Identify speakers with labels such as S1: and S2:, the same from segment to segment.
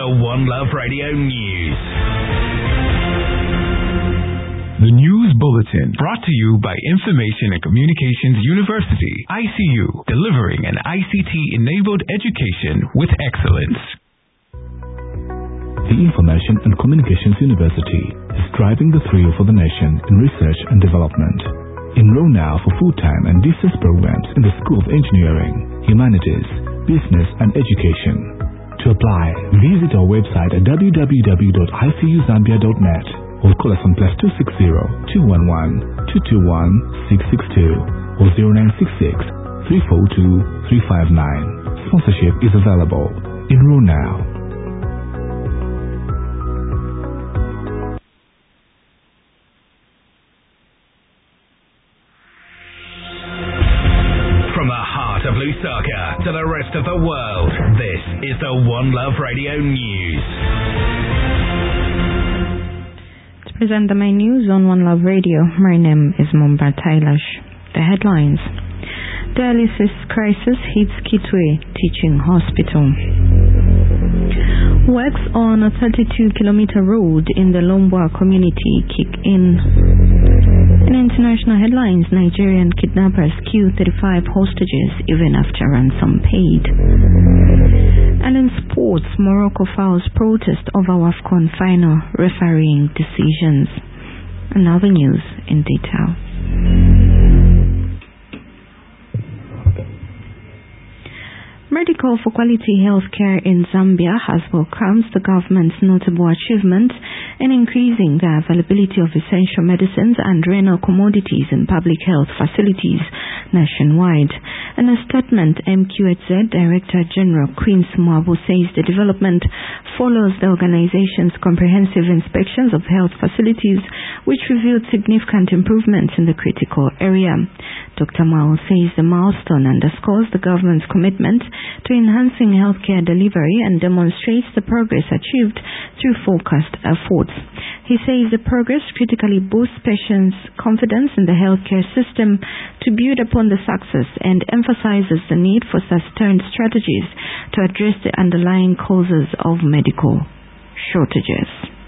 S1: the One Love Radio News.
S2: The News Bulletin, brought to you by Information and Communications University, ICU, delivering an ICT-enabled education with excellence.
S3: The Information and Communications University is driving the thrill for the nation in research and development. Enroll now for full-time and distance programs in the School of Engineering, Humanities, Business and Education. To apply, visit our website at www.icuzambia.net or call us on +260 211 221 662 or 0966 342 359. Sponsorship is available. Enroll now.
S1: From the heart of Lusaka to the rest of the world, this is the One Love Radio News.
S4: To present the main news on One Love Radio, my name is Mumba Tailash. The headlines. Dialysis crisis hits Kitwe Teaching Hospital. Works on a 32-kilometer road in the Lombwa community kick in. In international headlines, Nigerian kidnappers kill 35 hostages even after ransom paid. And in sports, Morocco files protest over AFCON final refereeing decisions. And now the news in detail. Medical for Quality Healthcare in Zambia has welcomed the government's notable achievement in increasing the availability of essential medicines and renal commodities in public health facilities nationwide. In a statement, MQHZ Director General Queen Mwabu says the development follows the organization's comprehensive inspections of health facilities, which revealed significant improvements in the critical area. Dr. Mao says the milestone underscores the government's commitment to enhancing healthcare delivery and demonstrates the progress achieved through focused efforts. He says the progress critically boosts patients' confidence in the healthcare system to build upon the success and emphasizes the need for sustained strategies to address the underlying causes of medical shortages.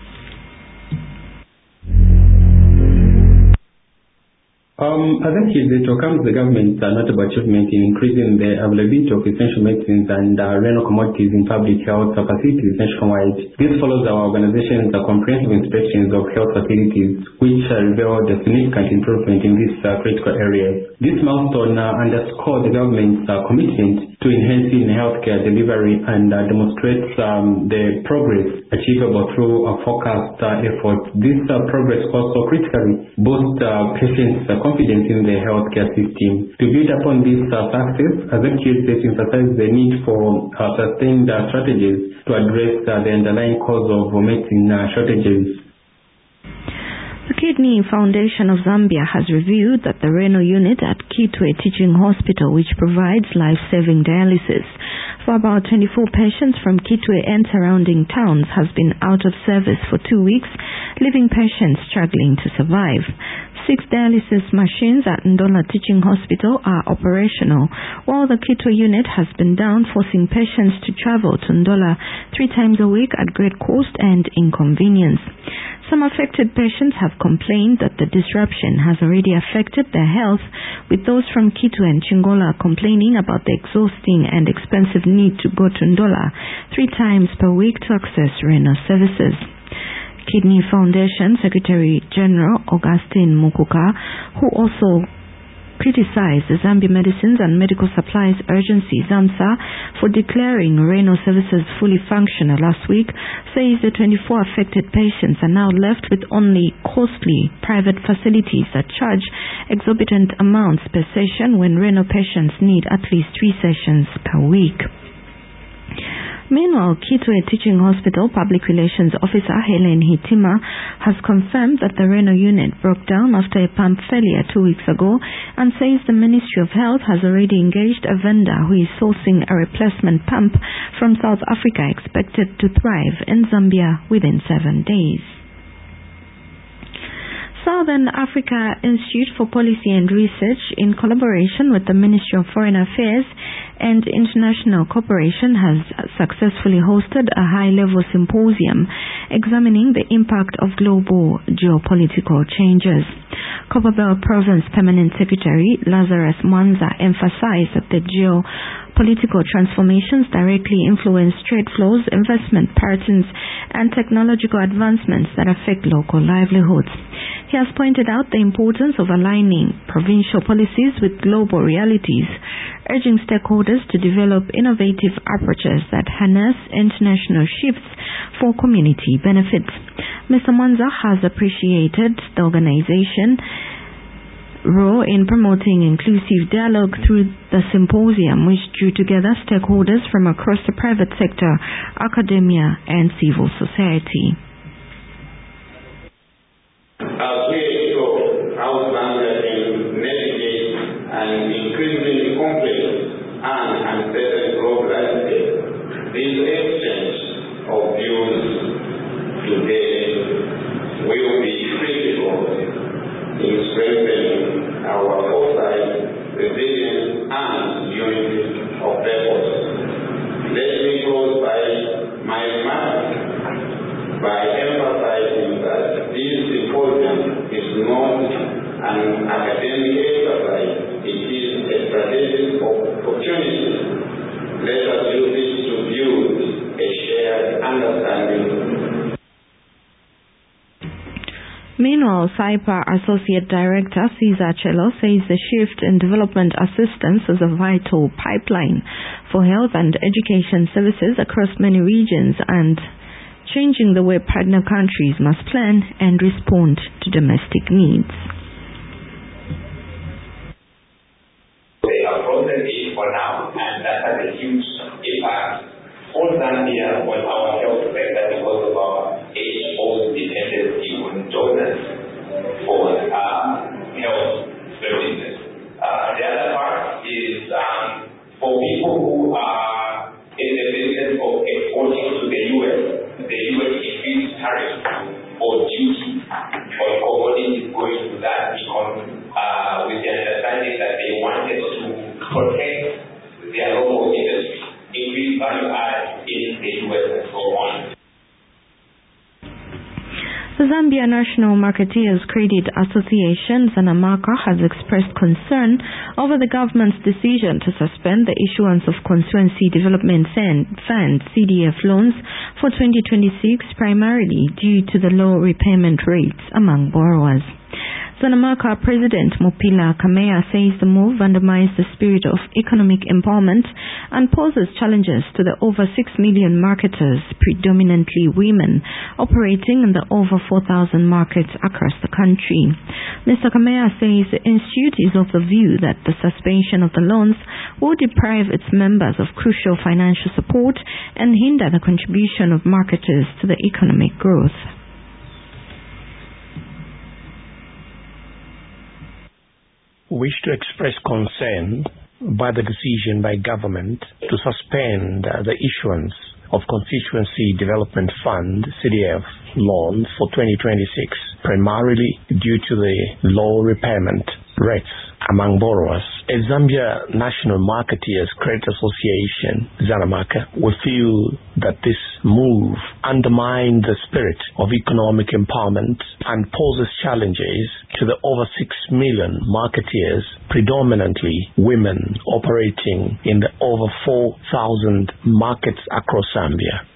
S5: I think it welcomes the government's notable achievement in increasing the availability of essential medicines and renal commodities in public health facilities nationwide. This follows our organization's comprehensive inspections of health facilities, which revealed a significant improvement in this critical area. This milestone underscores the government's commitment to enhancing healthcare delivery and demonstrates the progress achievable through focused efforts. This progress also critically boosts patients' confidence in the healthcare system. To build upon this success, MQHZ emphasizes the need for sustained strategies to address the underlying cause of medicine shortages.
S4: The Kidney Foundation of Zambia has revealed that the renal unit at Kitwe Teaching Hospital, which provides life-saving dialysis for about 24 patients from Kitwe and surrounding towns, has been out of service for 2 weeks, leaving patients struggling to survive. 6 dialysis machines at Ndola Teaching Hospital are operational, while the Kitwe unit has been down, forcing patients to travel to Ndola 3 times a week at great cost and inconvenience. Some affected patients have complained that the disruption has already affected their health, with those from Kitwe and Chingola complaining about the exhausting and expensive need to go to Ndola 3 times per week to access renal services. Kidney Foundation Secretary General Augustine Mukuka, who also criticized the Zambia Medicines and Medical Supplies Agency ZAMSA for declaring renal services fully functional last week, says the 24 affected patients are now left with only costly private facilities that charge exorbitant amounts per session when renal patients need at least 3 sessions per week. Meanwhile, Kitwe Teaching Hospital Public Relations Officer Helen Hitima has confirmed that the renal unit broke down after a pump failure 2 weeks ago and says the Ministry of Health has already engaged a vendor who is sourcing a replacement pump from South Africa, expected to thrive in Zambia within 7 days. Southern Africa Institute for Policy and Research, in collaboration with the Ministry of Foreign Affairs and International Cooperation, has successfully hosted a high-level symposium examining the impact of global geopolitical changes. Copperbelt Province Permanent Secretary Lazarus Mwanza emphasized that the geopolitical transformations directly influence trade flows, investment patterns, and technological advancements that affect local livelihoods. He has pointed out the importance of aligning provincial policies with global realities, urging stakeholders to develop innovative approaches that harness international shifts for community benefits. Mr. Mwanza has appreciated the organization's role in promoting inclusive dialogue through the symposium, which drew together stakeholders from across the private sector, academia, and civil society.
S6: As we explore how Zambia can navigate an increasingly complex and uncertain global landscape, this exchange of views today will be critical in strengthening our foresight, resilience, and unity of purpose. Let me close by my remarks by emphasizing that this symposium is not an academic exercise, it is a strategic opportunity. Let us use it to build a shared understanding.
S4: Meanwhile, SAIPA Associate Director Cesar Cello says the shift in development assistance is a vital pipeline for health and education services across many regions and changing the way partner countries must plan and respond to domestic needs.
S7: They have frozen it for now, and that has a huge impact for Zambia on our health sector because of our age-old dependency on donors for health services. The other part is for people who are in the business of exporting to the U.S. The U.S. increased tariffs or duty on commodities going to that economy with the understanding that they wanted to protect their local industry, increase value add in the U.S. and so on.
S4: The Zambia National Marketeers Credit Association, ZANAMACA, has expressed concern over the government's decision to suspend the issuance of Constituency Development Fund CDF loans for 2026, primarily due to the low repayment rates among borrowers. ZANAMACA President Mopila Kamea says the move undermines the spirit of economic empowerment and poses challenges to the over 6 million marketers, predominantly women, operating in the over 4,000 markets across the country. Mr. Kamea says the Institute is of the view that the suspension of the loans will deprive its members of crucial financial support and hinder the contribution of marketers to the economic growth.
S8: Wish to express concern by the decision by government to suspend the issuance of Constituency Development Fund CDF loans for 2026, primarily due to the low repayment rates among borrowers. As Zambia National Marketeers Credit Association, ZANAMACA, we feel that this move undermines the spirit of economic empowerment and poses challenges to the over 6 million marketeers, predominantly women, operating in the over 4,000 markets across Zambia.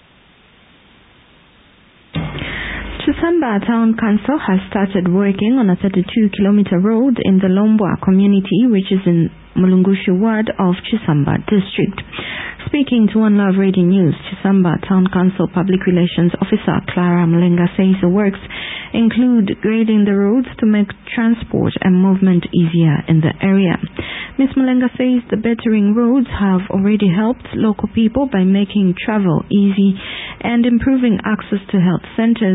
S4: Chisamba Town Council has started working on a 32-kilometer road in the Lombwa community, which is in Mulungushu ward of Chisamba district. Speaking to One Love Radio News, Chisamba Town Council Public Relations Officer Clara Mulenga says the works include grading the roads to make transport and movement easier in the area. Ms. Mulenga says the bettering roads have already helped local people by making travel easy and improving access to health centers